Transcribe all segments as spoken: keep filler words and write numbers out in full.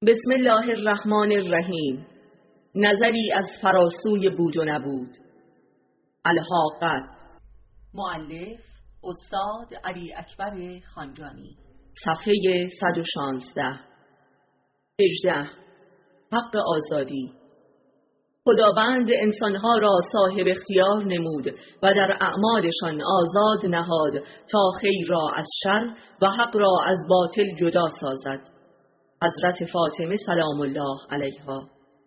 بسم الله الرحمن الرحیم. نظری از فراسوی بود و نبود. الحاقت. مؤلف استاد علی اکبر خانجانی. صفحه صد و شانزده. هجده. حق آزادی. خداوند انسانها را صاحب اختیار نمود و در اعمالشان آزاد نهاد تا خیر را از شر و حق را از باطل جدا سازد. حضرت فاطمه سلام الله علیها.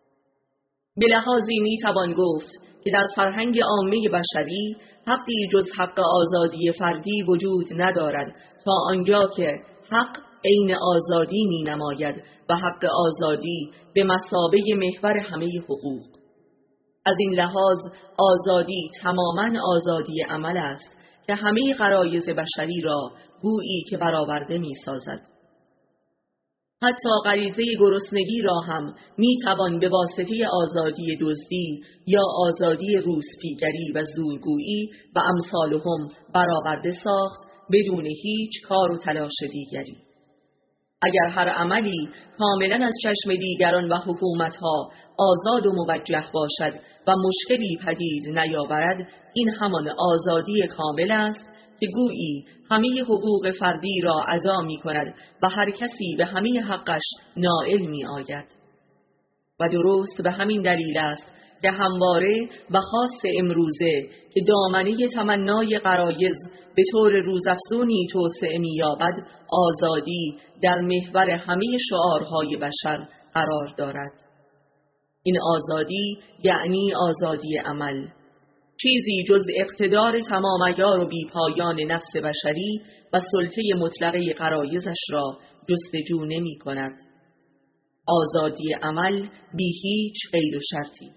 به لحاظی می توان گفت که در فرهنگ عامه بشری حقی جز حق آزادی فردی وجود ندارد تا آنجا که حق عین آزادی می نماید و حق آزادی به مثابه محور همه حقوق. از این لحاظ آزادی تماما آزادی عمل است که همه غرایز بشری را گویی که برآورده می سازد. حتی غریزه گرسنگی را هم می توان به واسطه آزادی دزدی یا آزادی روسپیگری و زورگویی و امثالهم برآورده ساخت بدون هیچ کار و تلاش دیگری. اگر هر عملی کاملا از چشم دیگران و حکومتها آزاد و موجه باشد و مشکلی پدید نیاورد، این همان آزادی کامل است که گویی همه حقوق فردی را ادا می کند و هر کسی به همه حقش نائل می آید. و درست به همین دلیل است که همواره و خاص امروزه که دامنه تمنای غرایز به طور روزافزونی توسعه می یابد، آزادی در محور همه شعارهای بشر قرار دارد. این آزادی یعنی آزادی عمل، چیزی جز اقتدار تمام عیار و بیپایان نفس بشری و سلطه مطلقه غرایزش را جستجو نمی کند. آزادی عمل بی هیچ غیر و شرطی.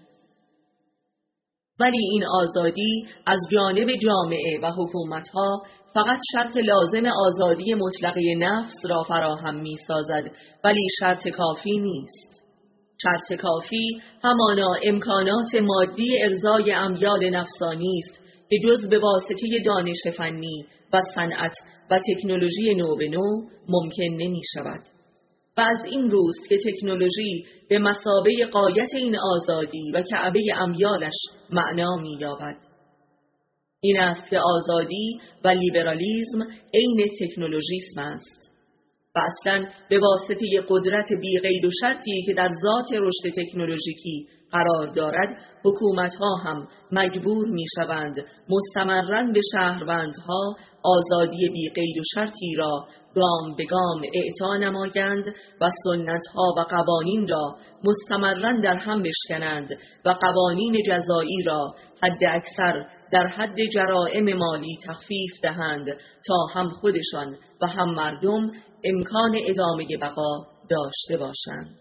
ولی این آزادی از جانب جامعه و حکومتها فقط شرط لازم آزادی مطلقه نفس را فراهم می سازد، ولی شرط کافی نیست. شرط کافی همانا امکانات مادی ارضای امیال نفسانی است که جز به واسطه دانش فنی و صنعت و تکنولوژی نو به نو ممکن نمی شود. و از این روست که تکنولوژی به مثابه غایت این آزادی و کعبه امیالش معنا می یابد. این است که آزادی و لیبرالیسم عین تکنولوژیسم است. و اصلا به واسطه قدرت بی قید و شرطی که در ذات رشد تکنولوژیکی قرار دارد، حکومتها هم مجبور می شوند مستمراً به شهروندها آزادی بی قید و شرطی را گام به گام اعطا نمایند و سنتها و قوانین را مستمراً در هم بشکنند و قوانین جزایی را حد اکثر در حد جرائم مالی تخفیف دهند تا هم خودشان و هم مردم امکان ادامه بقا داشته باشند.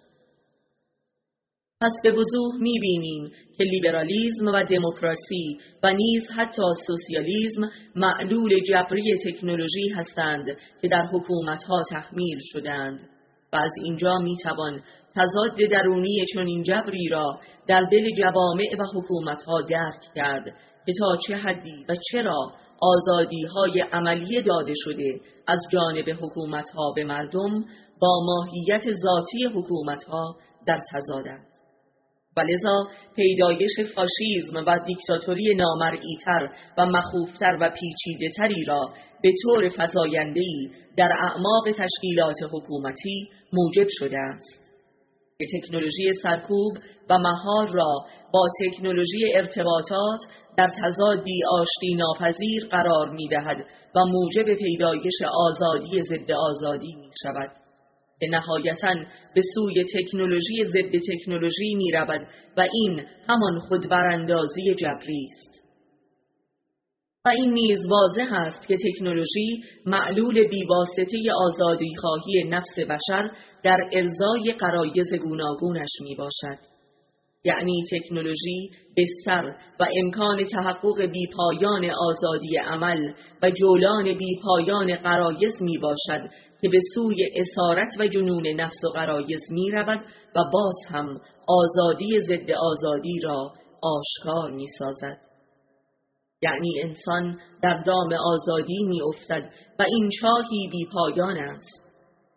پس به وضوح می‌بینیم که لیبرالیسم و دموکراسی و نیز حتی سوسیالیسم معلول جبری تکنولوژی هستند که در حکومت‌ها تحمیل شدند و از اینجا می‌توان تضاد درونی چنین جبری را در دل جوامع و حکومت‌ها درک کرد که تا چه حدی و چرا آزادی‌های عملی داده شده از جانب حکومت‌ها به مردم با ماهیت ذاتی حکومت‌ها در تضاد است. و لذا پیدایش فاشیسم و دیکتاتوری نامرئی‌تر و مخوفتر و پیچیده‌تری را به طور فزاینده‌ای در اعماق تشکیلات حکومتی موجب شده است. که تکنولوژی سرکوب و مهار را با تکنولوژی ارتباطات در تضادی آشتی ناپذیر قرار می دهد و موجب پیدایش آزادی ضد آزادی می شود که نهایتاً به سوی تکنولوژی ضد تکنولوژی می رود و این همان خودبراندازی جبری است. و این نیز واضح است که تکنولوژی معلول بیواسطه آزادی خواهی نفس بشر در ارضای غرایز گوناگونش می باشد. یعنی تکنولوژی بستر و امکان تحقق بیپایان آزادی عمل و جولان بیپایان غرایز می باشد که به سوی اسارت و جنون نفس و غرایز می رود و باز هم آزادی ضد آزادی را آشکار می سازد. یعنی انسان در دام آزادی می افتد و این چاهی بی پایان است.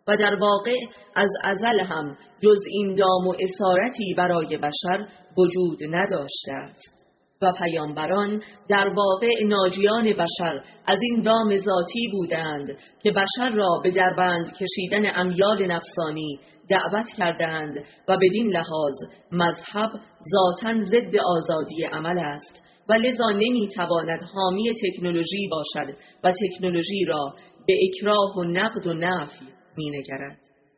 و در واقع از ازل هم جز این دام و اسارتی برای بشر وجود نداشته است و پیامبران در واقع ناجیان بشر از این دام ذاتی بودند که بشر را به دربند کشیدن امیال نفسانی دعوت کردند و بدین لحاظ مذهب ذاتاً ضد آزادی عمل است و لذا نمیتواند حامی تکنولوژی باشد و تکنولوژی را به اکراه و نقد و نفی مینگرد.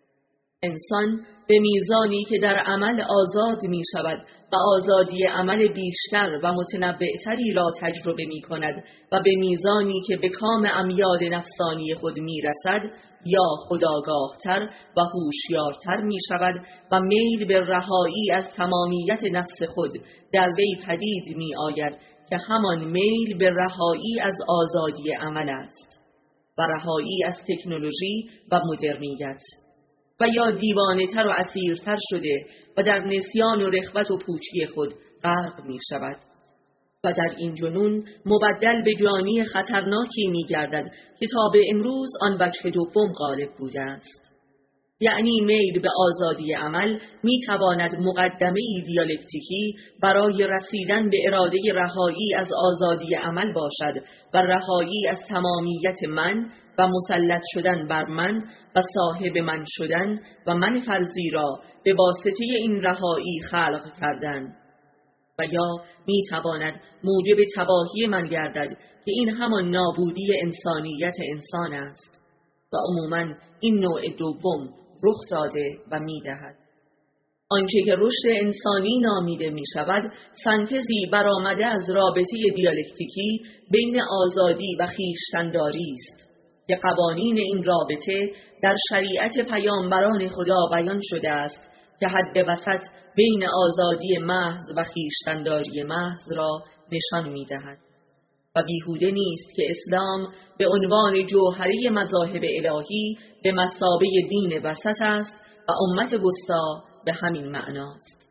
انسان به میزانی که در عمل آزاد می شود و آزادی عمل بیشتر و متنوعتری را تجربه می کند و به میزانی که به کام امیال نفسانی خود می رسد یا خودآگاهتر و هوشیارتر می شود و میل به رهایی از تمامیت نفس خود در وی پدید می آید که همان میل به رهایی از آزادی عمل است و رهایی از تکنولوژی و مدرنیت، و یا دیوانه تر و اسیرتر شده و در نسیان و رغبت و پوچی خود غرق می شود و در این جنون مبدل به جانی خطرناکی می گردد که تا به امروز آن وجه دوم غالب بوده است. یعنی میل به آزادی عمل می تواند مقدمه دیالکتیکی برای رسیدن به اراده رهایی از آزادی عمل باشد و رهایی از تمامیت من و مسلط شدن بر من و صاحب من شدن و من فرضی را به واسطه این رهایی خلق کردن، و یا می تواند موجب تباهی من گردد که این همان نابودی انسانیت انسان است و عموماً این نوع دوم رخ داده و می دهد. آنچه که رشد انسانی نامیده می شود سنتزی برآمده از رابطه دیالکتیکی بین آزادی و خویشتن‌داری است که قوانین این رابطه در شریعت پیامبران خدا بیان شده است که حد وسط بین آزادی محض و خویشتن‌داری محض را نشان می دهد و بیهوده نیست که اسلام به عنوان جوهره مذاهب الهی به مثابه دین وسط است و امت وسطی به همین معناست.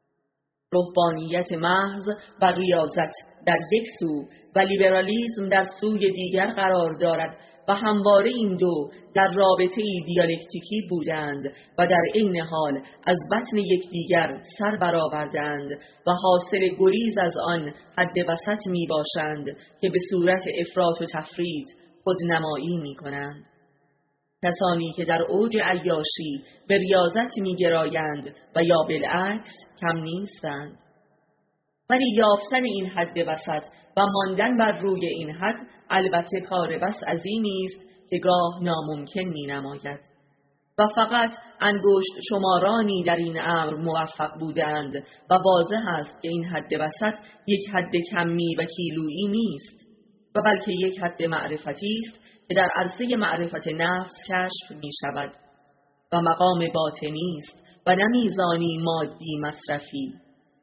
رهبانیت محض و ریاضت در یک سو و لیبرالیسم در سوی دیگر قرار دارد و همواره این دو در رابطه دیالکتیکی بودند و در عین حال از بطن یکدیگر سر برآوردند و حاصل گریز از آن حد وسط می باشند که به صورت افراط و تفرید خودنمایی می کنند. کسانی که در اوج عیاشی به ریاضت می گرایند و یا بالعکس کم نیستند، ولی یافتن این حد وسط و ماندن بر روی این حد البته کار بس عظیمی است که گاه ناممکن می نماید و فقط انگشت شمارانی در این امر موفق بودند و واضح است که این حد وسط یک حد کمی و کیلویی نیست و بلکه یک حد معرفتی است که در عرصه معرفت نفس کشف می شود و مقام باطنی است و نه میزانی مادی مصرفی.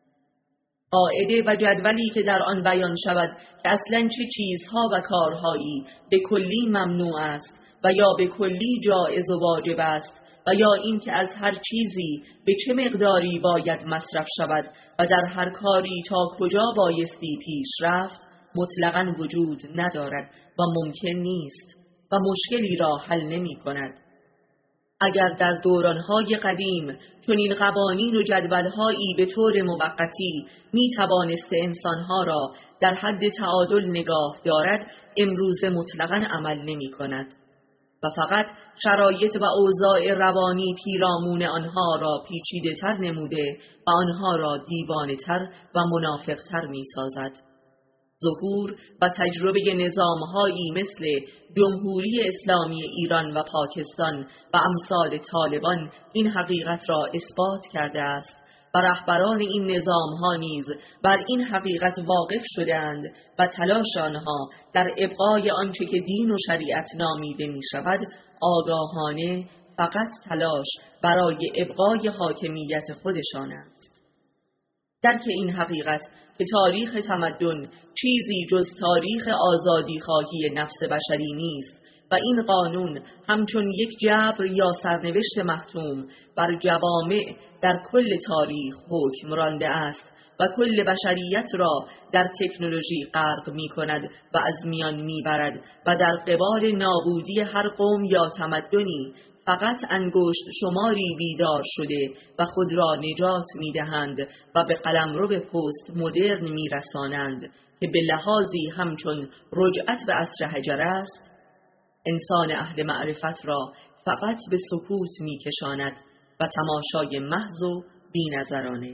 قاعده و جدولی که در آن بیان شود که اصلاً چه چیزها و کارهایی به کلی ممنوع است و یا به کلی جائز و واجب است و یا این که از هر چیزی به چه مقداری باید مصرف شود و در هر کاری تا کجا بایستی پیش رفت مطلقاً وجود ندارد و ممکن نیست و مشکلی را حل نمی کند. اگر در دورانهای قدیم چنین قوانین و جدولهایی به طور موقتی می توانست انسانها را در حد تعادل نگاه دارد، امروز مطلقاً عمل نمی کند و فقط شرایط و اوضاع روانی پیرامون آنها را پیچیده تر نموده و آنها را دیوانه تر و منافق تر می سازد. ظهور و تجربه نظامهایی مثل جمهوری اسلامی ایران و پاکستان و امثال طالبان این حقیقت را اثبات کرده است و رهبران این نظامها نیز بر این حقیقت واقف شدند و تلاش آنها در ابقای آنچه که دین و شریعت نامیده می شود آگاهانه فقط تلاش برای ابقای حاکمیت خودشان است. درک این حقیقت که تاریخ تمدن چیزی جز تاریخ آزادی خواهی نفس بشری نیست و این قانون همچون یک جبر یا سرنوشت محتوم بر جوامع در کل تاریخ حکم رانده است و کل بشریت را در تکنولوژی غرق می کند و از میان می برد و در قبال نابودی هر قوم یا تمدنی فقط انگشت شماری بیدار شده و خود را نجات می‌دهند و به قلمرو پست مدرن می‌رسانند که به لحاظی همچون رجعت به عصر حجر است، انسان اهل معرفت را فقط به سکوت می‌کشاند و تماشای محض و بی‌نظرانه.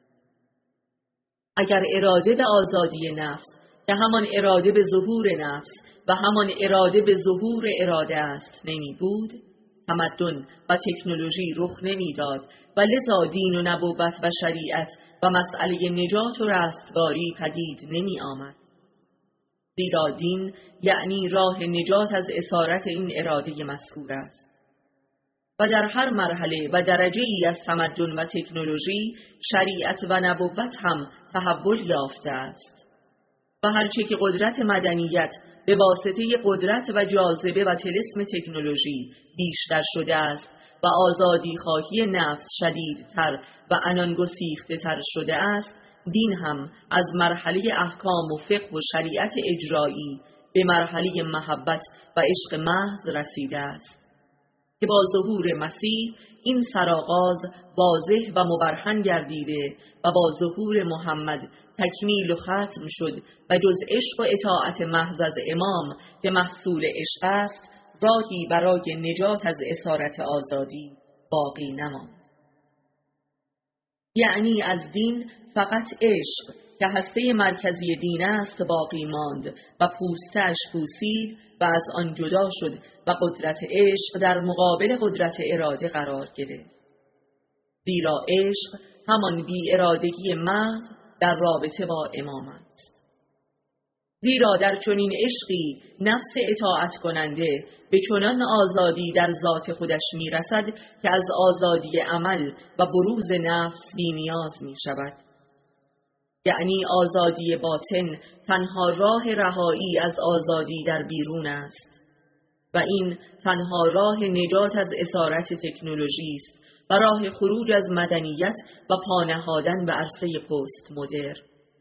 اگر اراده به آزادی نفس که همان اراده به ظهور نفس و همان اراده به ظهور اراده است نمی بود، تمدن و تکنولوژی رخ نمیداد و لذا دین و نبوت و شریعت و مسئله نجات و رستگاری پدید نمی آمد. زیرا دین یعنی راه نجات از اسارت این اراده مذکور است. و در هر مرحله و درجه ای از تمدن و تکنولوژی شریعت و نبوت هم تحول یافته است. و هرچه که قدرت مدنیت به واسطه قدرت و جاذبه و طلسم تکنولوژی بیشتر شده است و آزادی خواهی نفس شدیدتر و عنان گسیخته تر شده است، دین هم از مرحله احکام و فقه و شریعت اجرایی به مرحله محبت و عشق محض رسیده است که با ظهور مسیح این سرآغاز واضح و مبرهن گردیده و با ظهور محمد تکمیل و ختم شد و جز عشق و اطاعت محض از امام که محصول عشق است راهی برای نجات از اسارت آزادی باقی نماند. یعنی از دین فقط عشق که هسته مرکزی دین است باقی ماند و پوستش پوسید و از آن جدا شد و قدرت عشق در مقابل قدرت اراده قرار گرفت. زیرا عشق همان بی ارادگی محض در رابطه با امام است. زیرا در چنین عشقی نفس اطاعت کننده به چنان آزادی در ذات خودش می رسد که از آزادی عمل و بروز نفس بی نیاز می شود. یعنی آزادی باطن تنها راه رهایی از آزادی در بیرون است و این تنها راه نجات از اسارت تکنولوژی است و راه خروج از مدنیت و پانهادن به عرصه پست مدرن.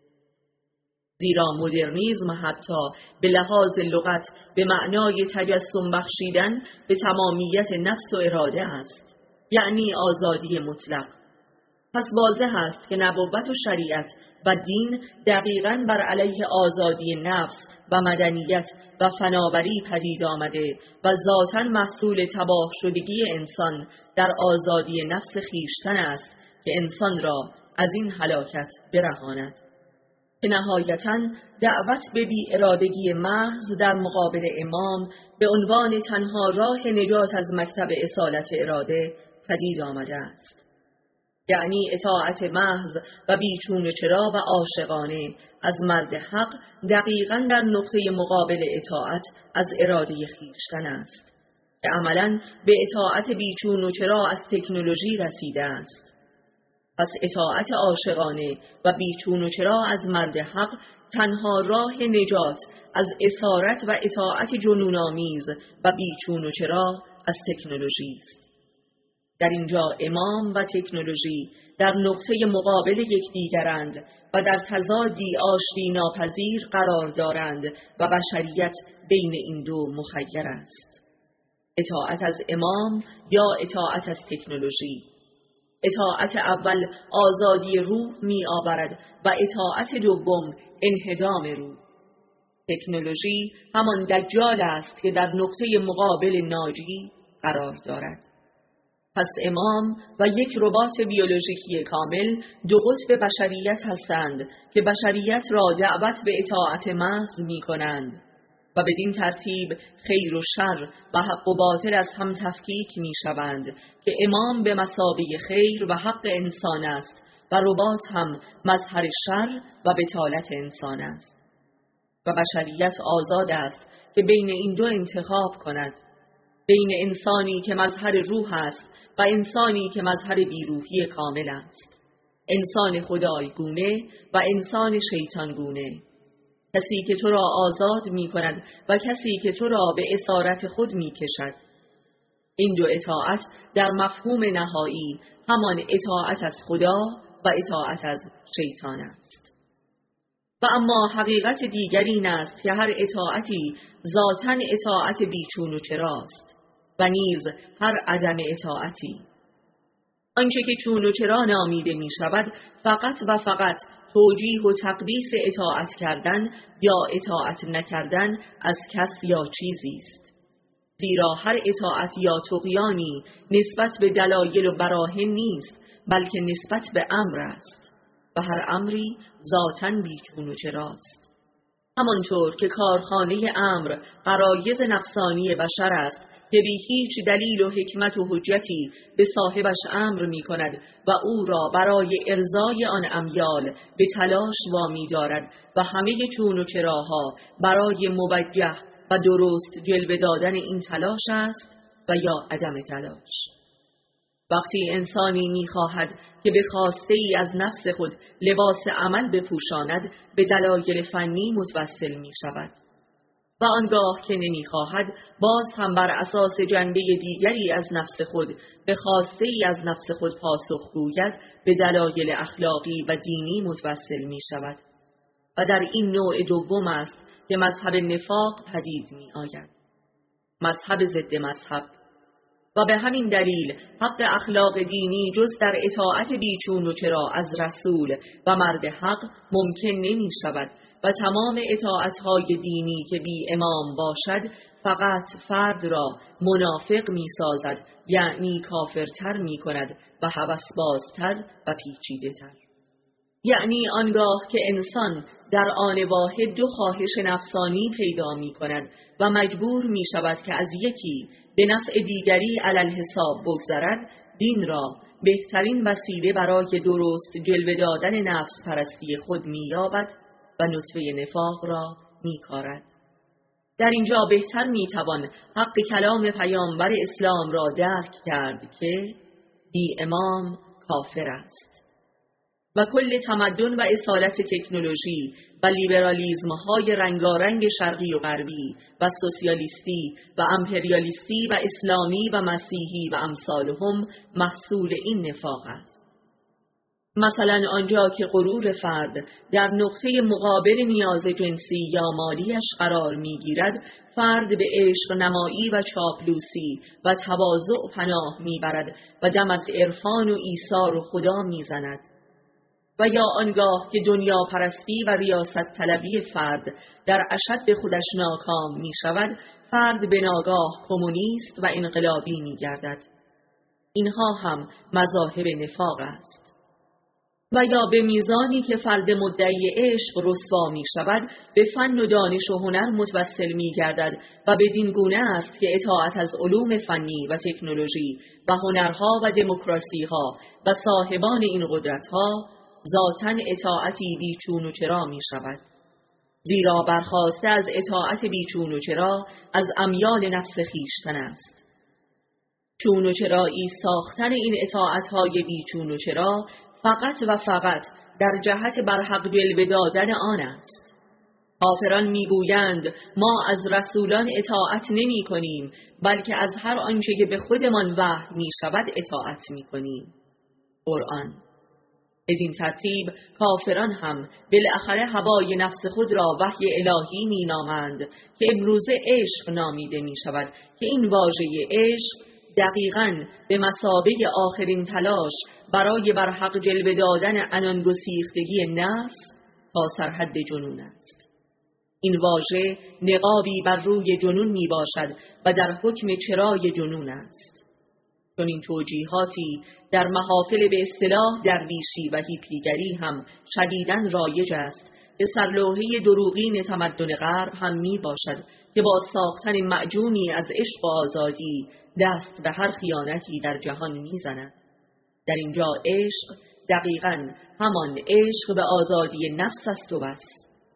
زیرا مدرنیسم حتی به لحاظ لغت به معنای تجسم بخشیدن به تمامیت نفس و اراده است، یعنی آزادی مطلق. پس واضح است که نبوت و شریعت و دین دقیقاً بر علیه آزادی نفس و مدنیت و فناوری پدید آمده و ذاتاً محصول تباه شدگی انسان در آزادی نفس خیشتن است که انسان را از این هلاکت برهاند، که نهایتاً دعوت به بی ارادگی محض در مقابل امام به عنوان تنها راه نجات از مکتب اصالت اراده پدید آمده است. یعنی اطاعت محض و بیچون و چرا و عاشقانه از مرد حق دقیقاً در نقطه مقابل اطاعت از اراده خیشتن است که عملاً به اطاعت بیچون و چرا از تکنولوژی رسیده است. پس اطاعت عاشقانه و بیچون و چرا از مرد حق تنها راه نجات از اسارت و اطاعت جنون‌آمیز و بیچون و چرا از تکنولوژی است. در اینجا امام و تکنولوژی در نقطه مقابل یکدیگرند و در تضادی آشتی ناپذیر قرار دارند و بشریت بین این دو مخیر است. اطاعت از امام یا اطاعت از تکنولوژی. اطاعت اول آزادی روح می آورد و اطاعت دوم انهدام روح. تکنولوژی همان دجال است که در نقطه مقابل ناجی قرار دارد. پس امام و یک ربات بیولوژیکی کامل دو قطب بشریت هستند که بشریت را دعوت به اطاعت محض می کنند و بدین ترتیب خیر و شر و حق و باطل از هم تفکیک می شوند که امام به مثابه خیر و حق انسان است و ربات هم مظهر شر و بطالت انسان است و بشریت آزاد است که بین این دو انتخاب کند، بین انسانی که مظهر روح است و انسانی که مظهر بیروحی کامل است، انسان خدایگونه و انسان شیطانگونه، کسی که تو را آزاد می کند و کسی که تو را به اسارت خود می کشد. این دو اطاعت در مفهوم نهایی همان اطاعت از خدا و اطاعت از شیطان است. و اما حقیقت دیگر این است که هر اطاعتی ذاتاً اطاعت بیچون و چراست و نیز هر عدم اطاعتی. آنچه که چون و چرا نامیده می شود فقط و فقط توجیه و تقدیس اطاعت کردن یا اطاعت نکردن از کس یا چیزی است. زیرا هر اطاعت یا طغیانی نسبت به دلایل و براهین نیست، بلکه نسبت به امر است و هر امری ذاتاً بیچون و چراست. همانطور که کارخانه امر غرایز نفسانی بشر است که بی هیچ دلیل و حکمت و حجتی به صاحبش امر می کند و او را برای ارضای آن امیال به تلاش وامی دارد و همه چون و چراها برای موجه و درست جلوه دادن این تلاش است و یا عدم تلاش. وقتی انسانی می‌خواهد که به خواسته ای از نفس خود لباس عمل بپوشاند به دلایل فنی متوسل می‌شود و آنگاه که نمی‌خواهد باز هم بر اساس جنبه دیگری از نفس خود به خواسته ای از نفس خود پاسخ گوید به دلایل اخلاقی و دینی متوسل می‌شود و در این نوع دوم است که مذهب نفاق پدید می‌آید، مذهب ضد مذهب. و به همین دلیل حق اخلاق دینی جز در اطاعت بیچون و چرا از رسول و مرد حق ممکن نمی شود و تمام اطاعتهای دینی که بی امام باشد فقط فرد را منافق می سازد، یعنی کافرتر می کند و هوسبازتر و پیچیده تر. یعنی آنگاه که انسان در آن واحد دو خواهش نفسانی پیدا می کند و مجبور می شود که از یکی به نفع دیگری علل حساب بگذرد، دین را بهترین وسیله برای درست جلوه دادن نفس پرستی خود می یابد و نطفه نفاق را می کارد. در اینجا بهتر می توان حق کلام پیامبر اسلام را درک کرد که بی امام کافر است و کل تمدن و اصالت تکنولوژی و لیبرالیزم های رنگارنگ شرقی و غربی و سوسیالیستی و امپریالیستی و اسلامی و مسیحی و امثالهم محصول این نفاق است. مثلا آنجا که غرور فرد در نقطه مقابل نیاز جنسی یا مالیش قرار میگیرد، فرد به عشق نمایی و چاپلوسی و تواضع پناه میبرد و دم از عرفان و ایثار و خدا میزند. و یا آنگاه که دنیا پرستی و ریاست طلبی فرد در اشد خودش ناکام می شود، فرد به ناگاه کمونیست و انقلابی می گردد. اینها هم مذاهب نفاق است. و یا به میزانی که فرد مدعی عشق رسوا می شود، به فن و دانش و هنر متوسل می گردد و بدین گونه است که اطاعت از علوم فنی و تکنولوژی و هنرها و دموکراسیها و صاحبان این قدرتها ذاتاً اطاعتی بیچون و چرا می شود. زیرا برخاسته از اطاعت بیچون و چرا از امیال نفس خیشتن است. چون و چرایی ساختن این اطاعتهای بیچون و چرا فقط و فقط در جهت برحق جلوه دادن آن است. کافران میگویند ما از رسولان اطاعت نمی کنیم، بلکه از هر آنچه که به خودمان وحی می شود اطاعت می کنیم. قرآن. بدین ترتیب کافران هم بالاخره هوای نفس خود را وحی الهی می نامند که امروزه عشق نامیده می شود که این واژه عشق دقیقاً به مثابه آخرین تلاش برای برحق جلوه دادن عنان گسیختگی نفس تا سرحد جنون است. این واژه نقابی بر روی جنون می باشد و در حکم چرای جنون است. چون این توجیهاتی در محافل به اصطلاح درویشی و هیپیگری هم شدیداً رایج است که سرلوحه دروغین تمدن غرب هم می باشد که با ساختن معجونی از عشق و آزادی دست به هر خیانتی در جهان می زند. در اینجا عشق دقیقاً همان عشق به آزادی نفس است و بس.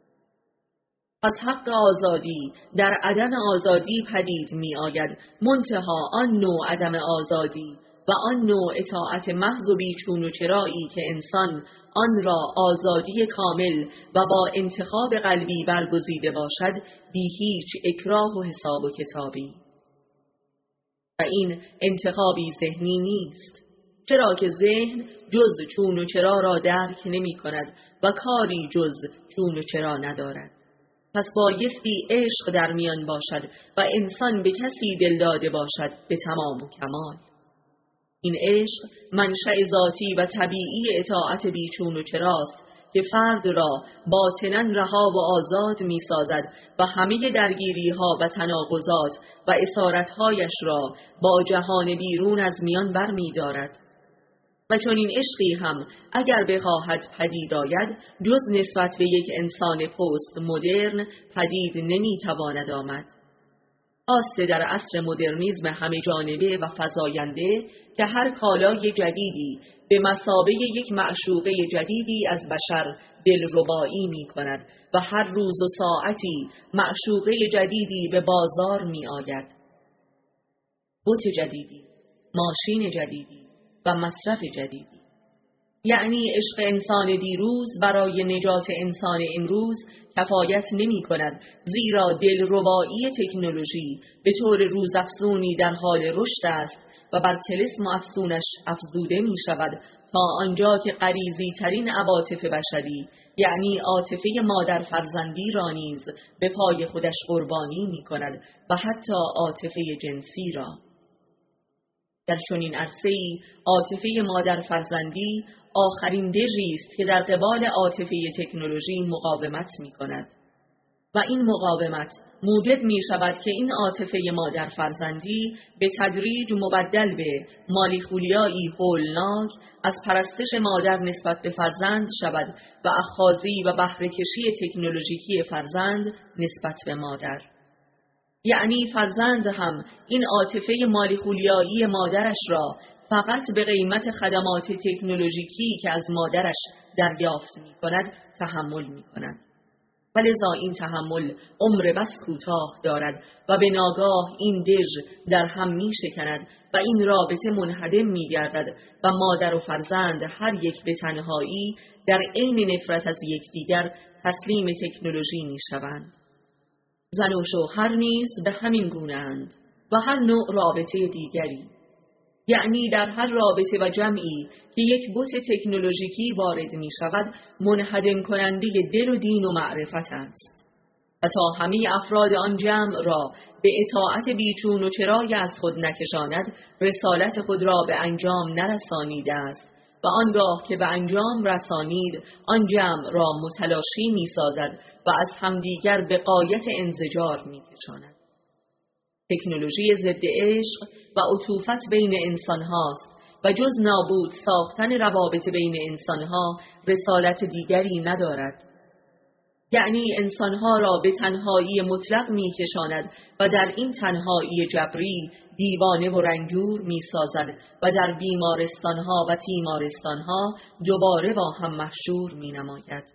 پس حق آزادی در عدم آزادی پدید می آید، منتها آن نوع عدم آزادی و آن نوع اطاعت محض و بیچون و چرایی که انسان آن را آزادی کامل و با انتخاب قلبی برگزیده باشد بی هیچ اکراه و حساب و کتابی. و این انتخابی ذهنی نیست، چرا که ذهن جز چون و چرا را درک نمی کند و کاری جز چون و چرا ندارد. پس بایستی عشق در میان باشد و انسان به کسی دل داده باشد به تمام و کمال. این عشق منشأ ذاتی و طبیعی اطاعت بیچون و چراست که فرد را باطناً رها و آزاد می سازد و همه درگیری ها و تناقضات و اسارتهایش را با جهان بیرون از میان بر می دارد. و چون این عشقی هم اگر بخواهد پدید آید جز نسبت به یک انسان پست مدرن پدید نمی تواند آمد. خاصه در عصر مدرنیسم همه جانبه و فزاینده که هر کالای جدیدی به مثابه یک معشوقه جدیدی از بشر دلربایی می کند و هر روز و ساعتی معشوقه جدیدی به بازار می آید. بت جدیدی، ماشین جدیدی و مصرف جدیدی. یعنی عشق انسان دیروز برای نجات انسان امروز کفایت نمی کند، زیرا دلربایی تکنولوژی به طور روزافزونی در حال رشد است و بر طلسم افزونش افزوده می شود تا آنجا که غریزی ترین عواطف بشری یعنی عاطفه مادر فرزندی را نیز به پای خودش قربانی می کند و حتی عاطفه جنسی را. در چنین عرصه‌ای عاطفه مادر فرزندی آخرین دژی است که در قبال عاطفه تکنولوژی مقاومت می کند و این مقاومت موجب می شود که این عاطفه مادر فرزندی به تدریج مبدل به مالیخولیایی هولناک از پرستش مادر نسبت به فرزند شود و اخاذی و بهره کشی تکنولوژیکی فرزند نسبت به مادر. یعنی فرزند هم این عاطفه مالیخولیایی مادرش را فقط به قیمت خدمات تکنولوژیکی که از مادرش دریافت می کند تحمل می کند. ولذا این تحمل عمر بس کوتاه دارد و به ناگاه این دژ در هم می شکند و این رابطه منهدم می گردد و مادر و فرزند هر یک به تنهایی در عین نفرت از یکدیگر تسلیم تکنولوژی می شوند. زن و شوهر نیز به همین گونه اند و هر نوع رابطه دیگری. یعنی در هر رابطه و جمعی که یک بت تکنولوژیکی وارد می شود منهدم کننده دل و دین و معرفت است و تا همه افراد آن جمع را به اطاعت بیچون و چرای از خود نکشاند رسالت خود را به انجام نرسانیده است و آنگاه که به انجام رسانید آن جمع را متلاشی می سازد و از همدیگر به غایت انزجار می کشاند. تکنولوژی ضد عشق و عطوفت بین انسان هاست و جز نابود ساختن روابط بین انسان ها رسالت دیگری ندارد. یعنی انسان ها را به تنهایی مطلق می کشاند و در این تنهایی جبری دیوانه و رنجور می سازد و در بیمارستان ها و تیمارستان ها دوباره با هم محشور می نماید.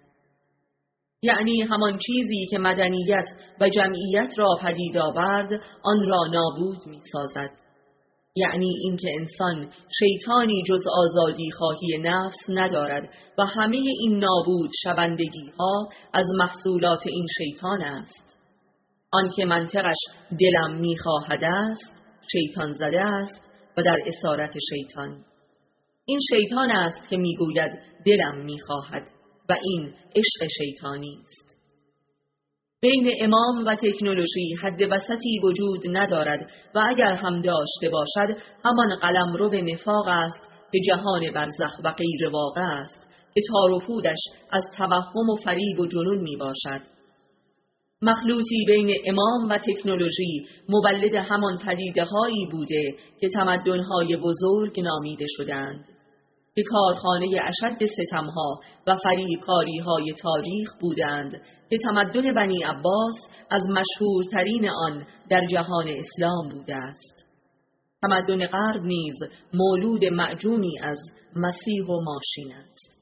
یعنی همان چیزی که مدنیت و جمعیت را پدید آورد آن را نابود می سازد. یعنی اینکه انسان شیطانی جز آزادی خواهی نفس ندارد و همه این نابود شوندگی ها از محصولات این شیطان است. آنکه منطقش دلم می خواهد است شیطان زده است و در اسارت شیطان. این شیطان است که می گوید دلم می خواهد و این عشق شیطانی است. بین امام و تکنولوژی حد وسطی وجود ندارد و اگر هم داشته باشد همان قلمرو به نفاق است که جهان برزخ و غیر واقع است که تار و پودش از توهم و فریب و جنون می باشد. مخلوطی بین امام و تکنولوژی مولد همان پدیده هایی بوده که تمدن های بزرگ نامیده شدند، که کارخانه اشد ستمها و فریبکاری های تاریخ بودند که تمدن بنی عباس از مشهورترین آن در جهان اسلام بوده است. تمدن غرب نیز مولود معجونی از مسیح و ماشین است.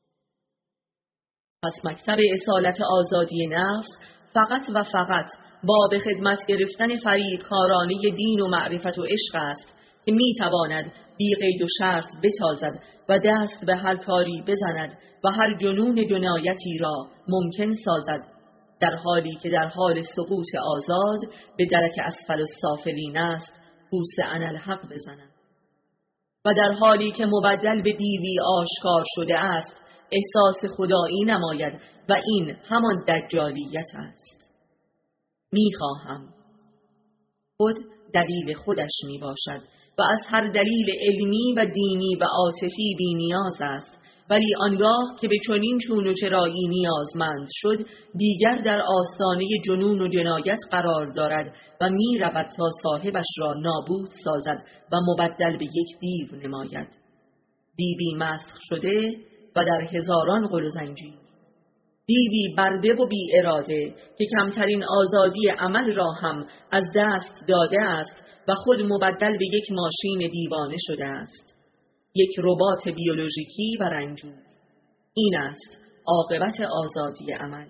پس مکتب اصالت آزادی نفس فقط و فقط با به خدمت گرفتن فریبکارانه دین و معرفت و عشق است که می تواند بی قید و شرط بتازد و دست به هر کاری بزند و هر جنون جنایتی را ممکن سازد، در حالی که در حال سقوط آزاد به درک اسفل السافلین است پوست اناالحق بزند و در حالی که مبدل به دیوی آشکار شده است احساس خدایی نماید و این همان دجالیت است. میخواهم خود دلیل خودش می باشد و از هر دلیل علمی و دینی و عاطفی بی نیاز است، ولی آنگاه که به چنین چون و چرایی نیازمند شد دیگر در آستانه جنون و جنایت قرار دارد و می رود تا صاحبش را نابود سازد و مبدل به یک دیو نماید. دیوی مسخ شده و در هزاران غل و زنجیر، دیوی برده و بی اراده که کمترین آزادی عمل را هم از دست داده است و خود مبدل به یک ماشین دیوانه شده است، یک ربات بیولوژیکی و رنجور. این است عاقبت آزادی عمل.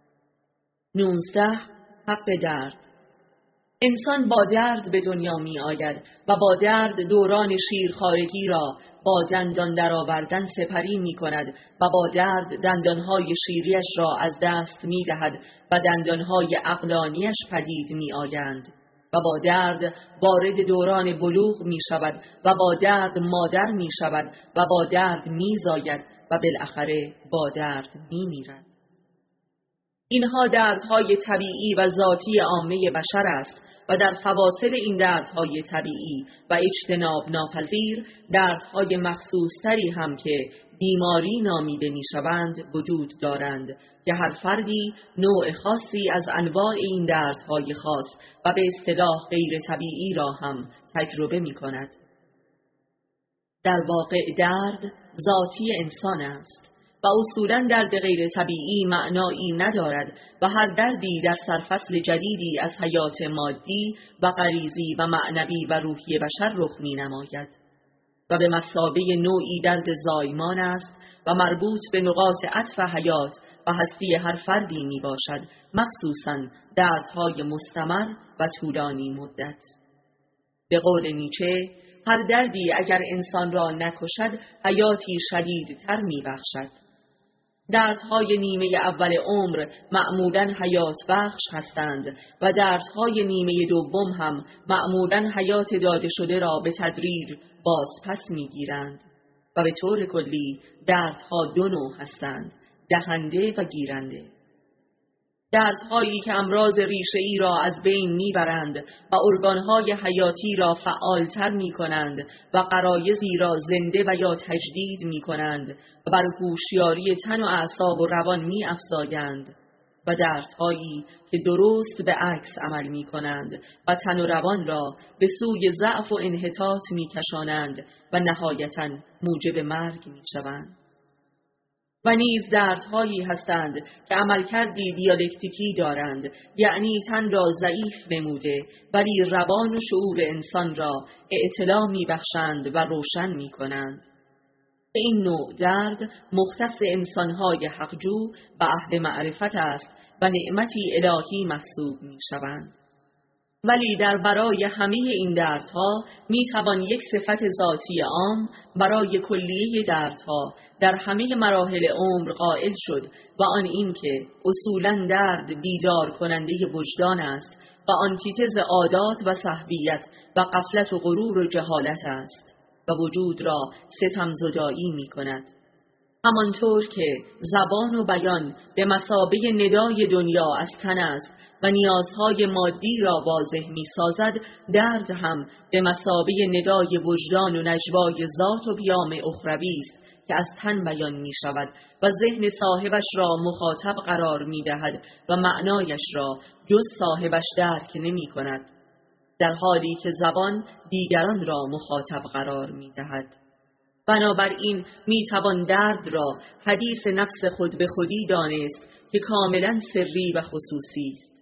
نوزده. حق درد. انسان با درد به دنیا می آید و با درد دوران شیرخوارگی را با دندان درآوردن سپری می کند و با درد دندانهای شیریش را از دست می دهد و دندانهای عقلانیش پدید می آیند و با درد وارد دوران بلوغ می شود و با درد مادر می شود و با درد می زاید و بالاخره با درد می میرد. اینها دردهای طبیعی و ذاتی عامه بشر است و در فواصل این دردهای طبیعی و اجتناب ناپذیر دردهای مخصوصتری هم که بیماری نامیده میشوند وجود دارند که هر فردی نوع خاصی از انواع این دردهای خاص و به اصطلاح غیر طبیعی را هم تجربه می کند. در واقع درد ذاتی انسان است و اصولاً درد غیر طبیعی معنایی ندارد و هر دردی در سرفصل جدیدی از حیات مادی و غریزی و معنوی و روحی بشر رخ می نماید و به مثابه نوعی درد زایمان است و مربوط به نقاط عطف حیات و هستی هر فردی می باشد، مخصوصاً دردهای مستمر و طولانی مدت. به قول نیچه، هر دردی اگر انسان را نکشد حیاتی شدیدتر می بخشد. دردهای نیمه اول عمر معمولاً حیات بخش هستند و دردهای نیمه دوم هم معمولاً حیات داده شده را به تدریج باز پس می گیرند و به طور کلی دردها دو نوع هستند: دهنده و گیرنده. دردهایی که امراض ریشه‌ای را از بین میبرند و ارگانهای حیاتی را فعالتر می کنند و غرایزی را زنده و یا تجدید می کنند و بر هوشیاری تن و اعصاب و روان می افزایند، و دردهایی که درست به عکس عمل می کنند و تن و روان را به سوی ضعف و انحطاط می کشانند و نهایتاً موجب مرگ می شوند. و نیز دردهایی هستند که عملکردی دیالکتیکی دارند، یعنی تن را ضعیف نموده ولی روان و شعور انسان را اطلاع می بخشند و روشن می کنند. این نوع درد مختص انسانهای حقجو و اهل معرفت است و نعمتی الهی محسوب می شوند. ولی در برای همه این دردها می توان یک صفت ذاتی عام برای کلیه دردها در همه مراحل عمر قائل شد و آن این که اصولاً درد بیدار کننده وجدان است و آنتیتز عادات و صحویت و غفلت و غرور و جهالت است و وجود را ستم زدایی می کند. همانطور که زبان و بیان به مثابه ندای دنیا از تن است و نیازهای مادی را واضح می سازد، درد هم به مثابه ندای وجدان و نجوای ذات و پیام اخروی است که از تن بیان می شود و ذهن صاحبش را مخاطب قرار می دهد و معنایش را جز صاحبش درک نمی کند، در حالی که زبان دیگران را مخاطب قرار می دهد. بنابراین می توان درد را حدیث نفس خود به خودی دانست که کاملا سری و خصوصی است.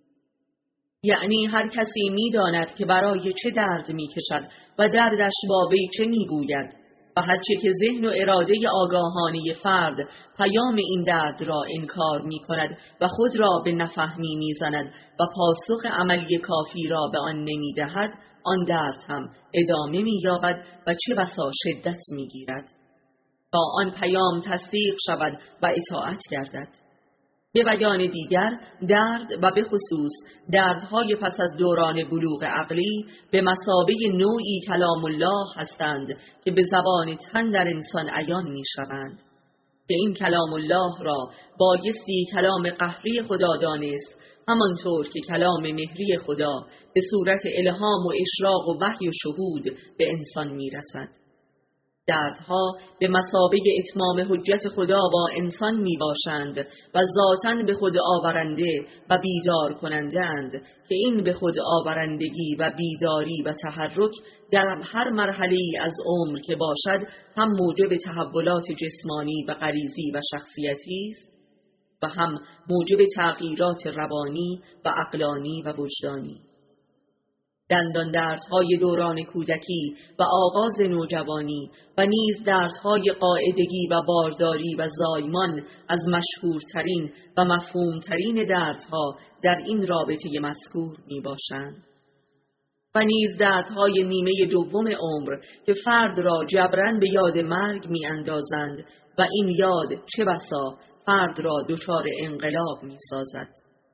یعنی هر کسی می داند که برای چه درد می کشد و دردش با وی چه می گوید و هرچه که ذهن و اراده آگاهانه فرد پیام این درد را انکار می کند و خود را به نفهمی می زند و پاسخ عملی کافی را به آن نمی دهد، آن درد هم ادامه می یابد و چه بسا شدت می گیرد تا آن پیام تصدیق شود و اطاعت گردد. به بیان دیگر، درد و به خصوص دردهای پس از دوران بلوغ عقلی به مثابه نوعی کلام الله هستند که به زبان تن در انسان عیان می شوند. که این کلام الله را بایستی کلام قهری خدا دانست، همانطور که کلام مهری خدا به صورت الهام و اشراق و وحی و شهود به انسان میرسد. دردها به مثابه اتمام حجت خدا با انسان می باشند و ذاتاً به خود آورنده و بیدار کننده اند که این به خود آورندگی و بیداری و تحرک در هر مرحله‌ای از عمر که باشد هم موجب تحولات جسمانی و غریزی و شخصیتی است و هم موجب تغییرات روانی و عقلانی و وجدانی. دندان دردهای دوران کودکی و آغاز نوجوانی و نیز دردهای قاعدگی و بارداری و زایمان از مشهورترین و مفهومترین دردها در این رابطه مذکور می باشند. و نیز دردهای نیمه دوم عمر که فرد را جبران به یاد مرگ می اندازند و این یاد چه بسا فرد را دچار انقلاب می سازد.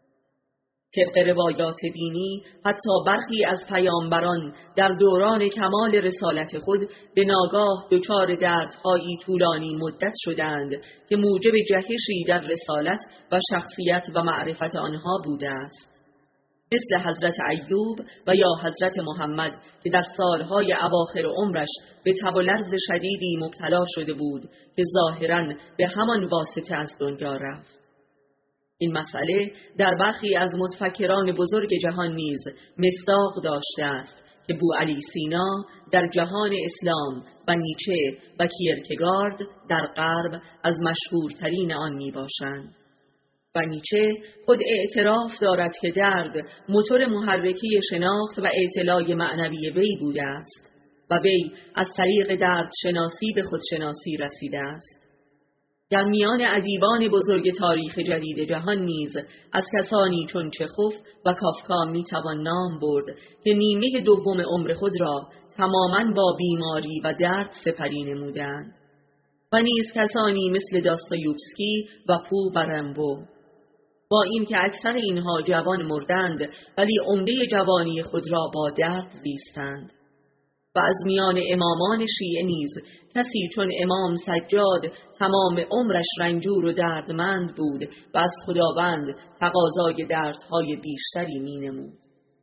طبق روایات دینی حتی برخی از پیامبران در دوران کمال رسالت خود به ناگاه دچار دردهایی طولانی مدت شدند که موجب جهشی در رسالت و شخصیت و معرفت آنها بوده است، مثل حضرت ایوب و یا حضرت محمد که در سالهای اواخر عمرش به تب و لرز شدیدی مبتلا شده بود که ظاهراً به همان واسطه از دنیا رفت. این مسئله در برخی از متفکران بزرگ جهان نیز مصداق داشته است که بوعلی سینا در جهان اسلام و نیچه و کیرکگارد در غرب از مشهورترین آن می باشند. و نیچه خود اعتراف دارد که درد موتور محرکی شناخت و اطلاع معنوی وی بوده است و وی از طریق درد شناسی به خودشناسی رسیده است. در میان ادیبان بزرگ تاریخ جدید جهان نیز از کسانی چون چخوف و کافکا میتوان نام برد که نیمه دوم عمر خود را تماماً با بیماری و درد سپری نمودند و نیز کسانی مثل داستایوفسکی و پو و رمبو. با اینکه اکثر اینها جوان مردند ولی عمده جوانی خود را با درد زیستند. و از میان امامان شیعه نیز کسی چون امام سجاد تمام عمرش رنجور و دردمند بود و از خداوند تقاضای دردهای بیشتری می نمود.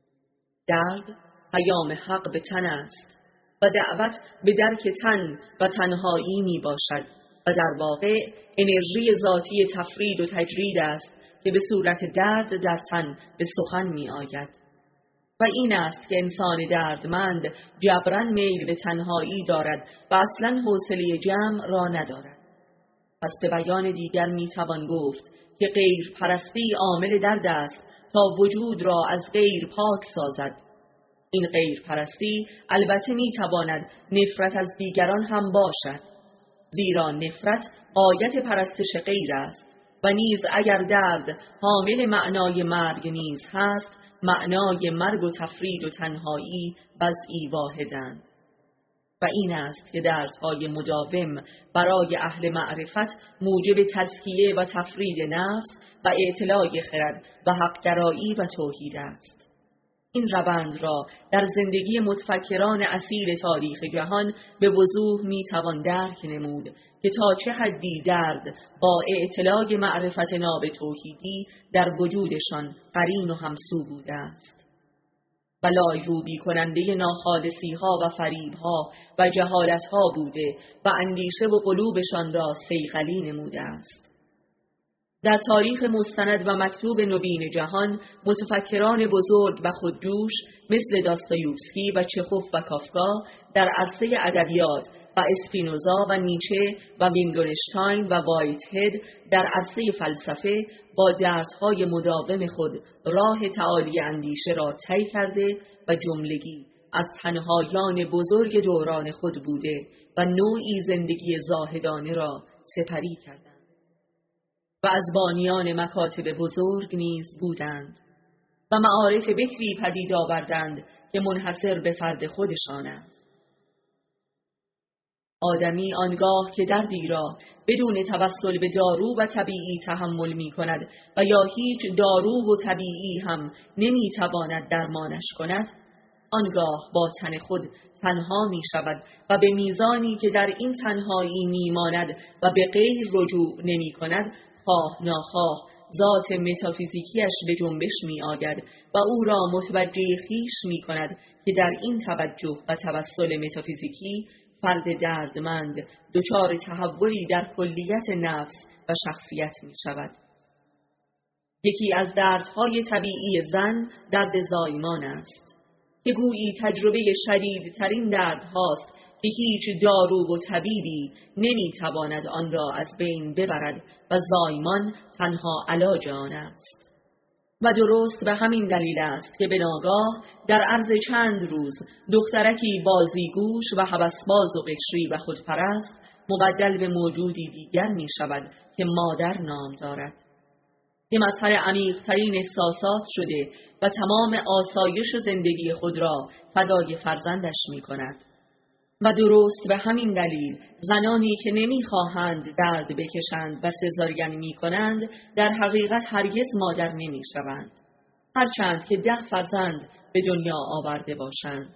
درد پیام حق به تن است و دعوت به درک تن و تنهایی می باشد و در واقع انرژی ذاتی تفرید و تجرید است که به صورت درد در تن به سخن می آید. و این است که انسان دردمند جبران میل به تنهایی دارد و اصلا حوصله جمع را ندارد. پس به بیان دیگر می توان گفت که غیر پرستی عامل درد است تا وجود را از غیر پاک سازد. این غیر پرستی البته می تواند نفرت از دیگران هم باشد، زیرا نفرت غایت پرستش غیر است و نیز اگر درد حامل معنای مرگ نیز هست، معنای مرگ و تفرید و تنهایی وضعی واحدند. و این است که دردهای مداوم برای اهل معرفت موجب تزکیه و تفرید نفس و اطلاع خرد و حقگرایی و توحید است. این روند را در زندگی متفکران اصیل تاریخ جهان به وضوح می توان درک نمود که تا چه حدی درد با اطلاع معرفت ناب توحیدی در وجودشان قرین و همسو بوده است. بلای روبی کننده ناخالصی ها و فریب ها و جهالت ها بوده و اندیشه و قلوبشان را صیقلی نموده است. در تاریخ مستند و مکتوب نوین جهان متفکران بزرگ و خودجوش مثل داستایوفسکی و چخوف و کافکا در عرصه ادبیات و اسپینوزا و نیچه و وینگنشتاین و وایت هد در عرصه فلسفه با دردهای مداوم خود راه تعالی اندیشه را طی کرده و جملگی از تنهایان بزرگ دوران خود بوده و نوعی زندگی زاهدانه را سپری کردند. و از بانیان مکاتب بزرگ نیز بودند و معارف بکری پدید آوردند که منحصر به فرد خودشان است. آدمی آنگاه که دردی را بدون توسل به دارو و طبیعی تحمل می کند و یا هیچ دارو و طبیعی هم نمی تواند درمانش کند، آنگاه با تن خود تنها می شود و به میزانی که در این تنهایی می ماند و به غیر رجوع نمی کند، خواه ناخواه ذات متافیزیکیش به جنبش می آید و او را متوجه خویش می کند که در این توجه و توسل متافیزیکی فرد دردمند دچار تحولی در کلیت نفس و شخصیت می شود. یکی از دردهای طبیعی زن درد زایمان است که گویی تجربه شدیدترین درد هاست که هیچ دارو و طبیبی نمیتواند آن را از بین ببرد و زایمان تنها علاج آن است. و درست به همین دلیل است که به ناگاه در عرض چند روز دخترکی بازیگوش و هوسباز و قشری و خودپرست مبدل به موجودی دیگر می شود که مادر نام دارد، که مظهر عمیق‌ترین احساسات شده و تمام آسایش زندگی خود را فدای فرزندش می کند. و درست به همین دلیل زنانی که نمی‌خواهند درد بکشند و سزارین می‌کنند در حقیقت هرگز مادر نمی‌شوند، هرچند که ده فرزند به دنیا آورده باشند.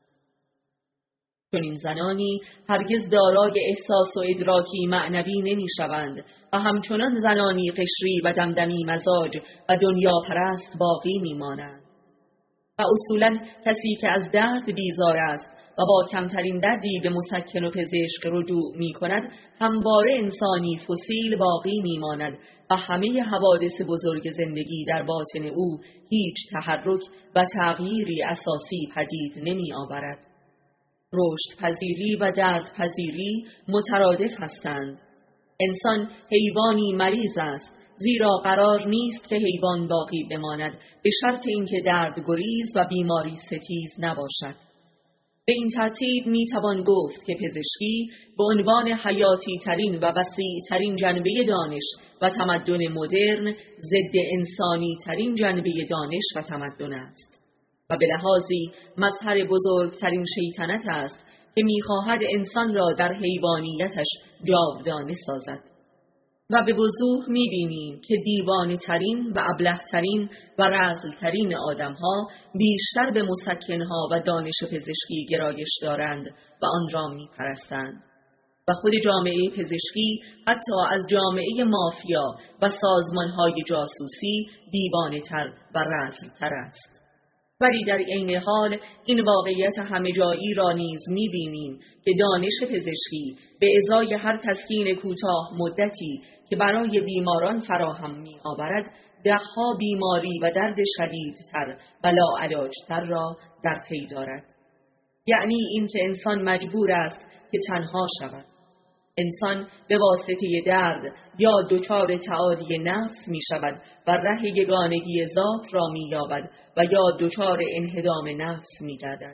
چون این زنانی هرگز دارای احساس و ادراکی معنوی نمی‌شوند و همچنان زنانی قشری و دمدمی مزاج و دنیا پرست باقی می‌مانند. و اصولاً کسی که از درد بیزار است و با کمترین دردی به مسکن و پزشک رجوع می کند همواره انسانی فسیل باقی می ماند و همه حوادث بزرگ زندگی در باطن او هیچ تحرک و تغییری اساسی پدید نمی آورد. رشد پذیری و درد پذیری مترادف هستند. انسان حیوانی مریض است، زیرا قرار نیست که حیوان باقی بماند به شرط اینکه درد گریز و بیماری ستیز نباشد. به این ترتیب می توان گفت که پزشکی به عنوان حیاتی ترین و وسیع ترین جنبه دانش و تمدن مدرن ضد انسانی ترین جنبه دانش و تمدن است و به لحاظی مظهر بزرگترین شیطنت است که می خواهد انسان را در حیوانیتش جاودانه سازد. و به وضوح می بینیم که دیوانه ترین و ابله ترین و رذل ترین آدم ها بیشتر به مسکن ها و دانش پزشکی گرایش دارند و آن را می پرستند. و خود جامعه پزشکی حتی از جامعه مافیا و سازمان های جاسوسی دیوانه تر و رذل تر است. ولی در عین حال این واقعیت همه جایی را نیز می‌بینیم که دانش پزشکی به ازای هر تسکین کوتاه مدتی که برای بیماران فراهم می‌آورد ده‌ها بیماری و درد شدیدتر و لاعلاج‌تر را در پی دارد. یعنی اینکه انسان مجبور است که تنها شود. انسان به واسطه درد یا دچار تعالی نفس می شود و ره یگانگی ذات را می یابد و یا دچار انهدام نفس می گردد.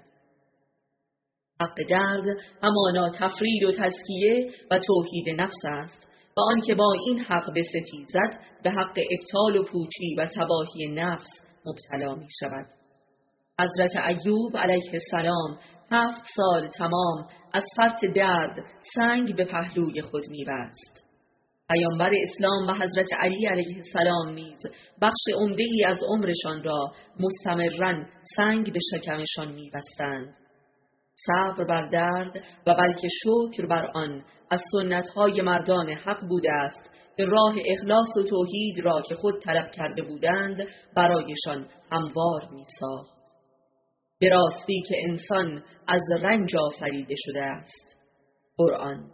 حق درد همانا تفرید و تزکیه و توحید نفس است و آنکه با این حق بستیزد به حق ابطال و پوچی و تباهی نفس مبتلا می شود. حضرت ایوب علیه السلام هفت سال تمام از فرط درد سنگ به پهلوی خود می‌بست. پیامبر اسلام و حضرت علی علیه السلام نیز بخش عمده‌ای از عمرشان را مستمراً سنگ به شکمشان می‌بستند. صبر بر درد و بلکه شکر بر آن از سنت‌های مردان حق بوده است که راه اخلاص و توحید را که خود طلب کرده بودند برایشان هموار می‌ساخت. به راستی که انسان از رنج آفریده شده است. قرآن: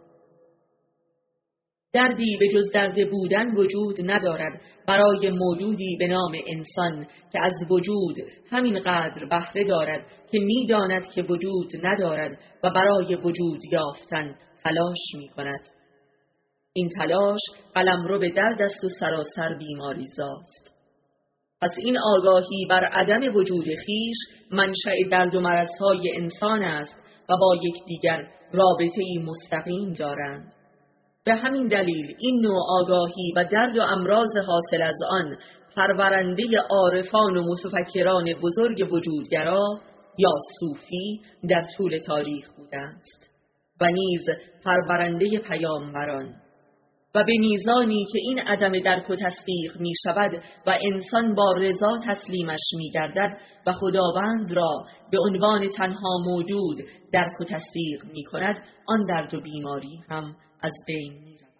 دردی به جز درد بودن وجود ندارد برای موجودی به نام انسان که از وجود همین قدر بهره دارد که می‌داند که وجود ندارد و برای وجود یافتن تلاش می‌کند. این تلاش قلمرو به درد است و سراسر بیماری زاست. پس این آگاهی بر عدم وجود خیش منشأ درد و مرض‌های انسان است و با یکدیگر رابطه‌ای مستقیم دارند. به همین دلیل این نوع آگاهی و درد و امراض حاصل از آن پرورنده عارفان و متفکران بزرگ وجودگرا یا صوفی در طول تاریخ بوده است و نیز پرورنده پیامبران. و به میزانی که این عدم درک و تصدیق می شود و انسان با رضا تسلیمش می گردد و خداوند را به عنوان تنها موجود درک و تصدیق می کند، آن درد و بیماری هم از بین می رود.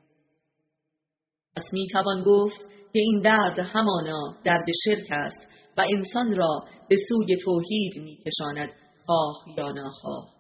پس می توان گفت که این درد همانا درد شرک است و انسان را به سوی توحید می کشاند، خواه یا ناخواه.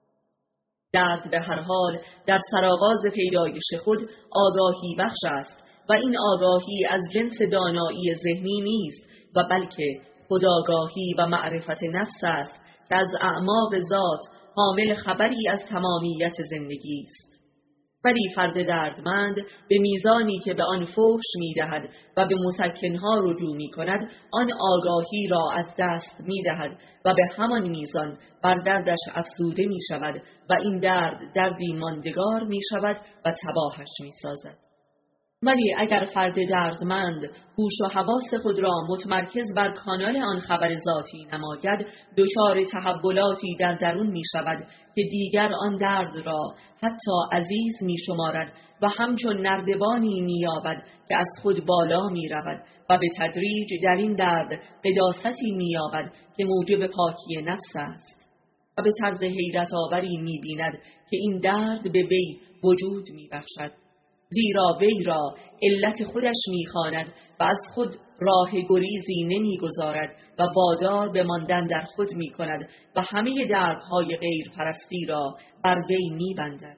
درد به هر حال در سرآغاز پیدایش خود آگاهی بخش است و این آگاهی از جنس دانایی ذهنی نیست و بلکه خودآگاهی و معرفت نفس است که از اعماق ذات حامل خبری از تمامیت زندگی است. ولی فرد دردمند به میزانی که به آن فحش می دهد و به مسکنها رجوع می کند، آن آگاهی را از دست می دهد و به همان میزان بر دردش افزوده می شود و این درد دردی ماندگار می شود و تباهش می سازد. ولی اگر فرد دردمند هوش و حواس خود را متمرکز بر کانال آن خبر ذاتی نماید، دچار تحولاتی در درون می شود که دیگر آن درد را حتی عزیز می شمارد و همچون نردبانی می یابد که از خود بالا می رود و به تدریج در این درد قداستی می یابد که موجب پاکی نفس است و به طرز حیرت آوری می بیند که این درد به وی وجود می بخشد، زیرا وی را علت خودش می‌خواند و از خود راه گریزی نمی‌گذارد و وادار به ماندن در خود می‌کند و همه درب‌های غیر پرستی را بر وی می‌بندد.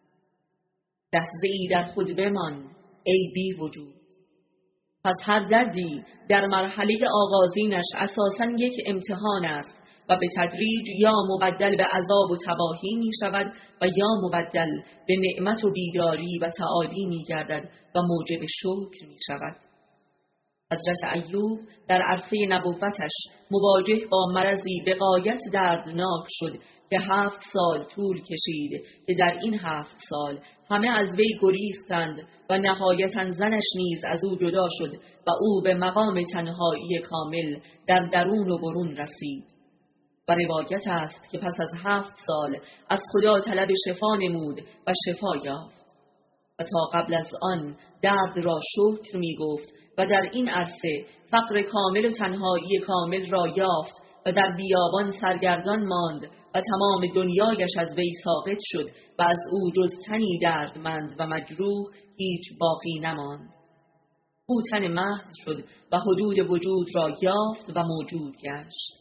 لحظه‌ای در خود بمان ای بی وجود. پس هر دردی در مرحله آغازینش اساساً یک امتحان است و به تدریج یا مبدل به عذاب و تباهی می شود و یا مبدل به نعمت و بیداری و تعالی می گردد و موجب شکر می شود. حضرت ایوب در عرصه نبوتش مواجه با مرضی به غایت دردناک شد که هفت سال طول کشید که در این هفت سال همه از وی گریختند و نهایتاً زنش نیز از او جدا شد و او به مقام تنهایی کامل در درون و برون رسید. و روایت است که پس از هفت سال از خدا طلب شفا نمود و شفا یافت و تا قبل از آن درد را شکر می گفت و در این عرصه فقر کامل و تنهایی کامل را یافت و در بیابان سرگردان ماند و تمام دنیایش از وی ساقط شد و از او جز تنی دردمند و مجروح هیچ باقی نماند. او تن محض شد و حدود وجود را یافت و موجود گشت.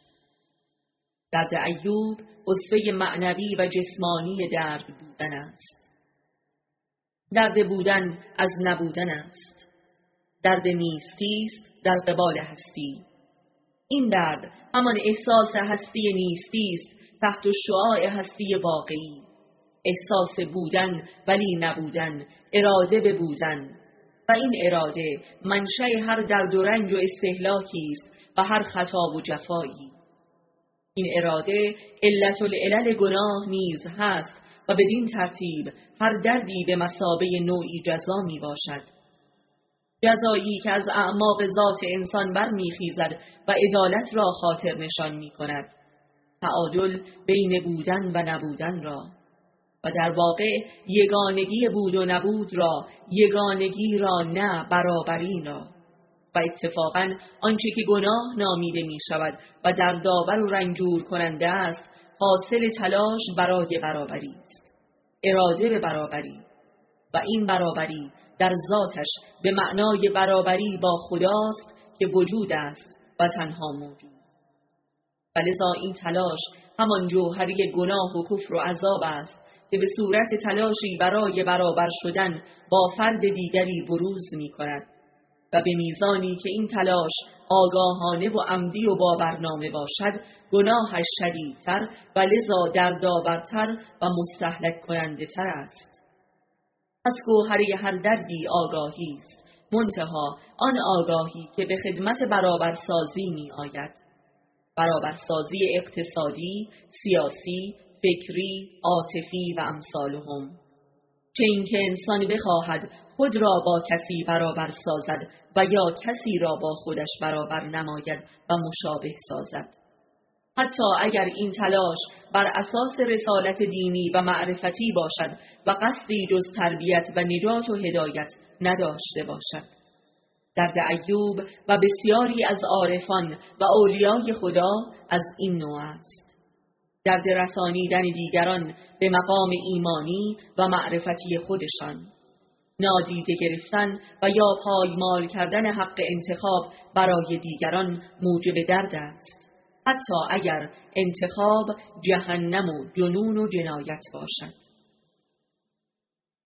درد ایوب وصفه معنوی و جسمانی درد بودن است. درد بودن از نبودن است. درد نیستی است در قبال هستی. این درد همان احساس هستی نیستی است تحت شعاع هستی واقعی. احساس بودن ولی نبودن، اراده به بودن. و این اراده منشأ هر درد و رنج و استهلاکی است و هر خطا و جفایی. این اراده علت العلل گناه نیز هست و بدین ترتیب هر دردی به مثابه نوعی جزا می باشد. جزایی که از اعماق ذات انسان برمیخیزد و عدالت را خاطر نشان می کند. تعادل بین بودن و نبودن را و در واقع یگانگی بود و نبود را، یگانگی را نه برابری را. و اتفاقاً آنچه که گناه نامیده می شود و در داور و رنجور کننده است، حاصل تلاش برای برابری است. اراده به برابری و این برابری در ذاتش به معنای برابری با خداست که وجود است و تنها موجود. و لذا این تلاش همان جوهری گناه و کفر و عذاب است که به صورت تلاشی برای برابر شدن با فرد دیگری بروز می کند و به میزانی که این تلاش آگاهانه و عمدی و با برنامه باشد، گناهش شدیدتر و لذا دردآورتر و مستهلک کننده تر است. پس گوهری هر دردی آگاهی است، منتها آن آگاهی که به خدمت برابرسازی می آید. برابرسازی اقتصادی، سیاسی، فکری، عاطفی و امثالهم. چه اینکه انسان بخواهد خود را با کسی برابر سازد و یا کسی را با خودش برابر نماید و مشابه سازد. حتی اگر این تلاش بر اساس رسالت دینی و معرفتی باشد و قصدی جز تربیت و نجات و هدایت نداشته باشد. درد ایوب و بسیاری از عارفان و اولیای خدا از این نوع است. درد رسانیدن دیگران به مقام ایمانی و معرفتی خودشان، نادیده گرفتن و یا پایمال کردن حق انتخاب برای دیگران موجب درد است، حتی اگر انتخاب جهنم و جنون و جنایت باشد.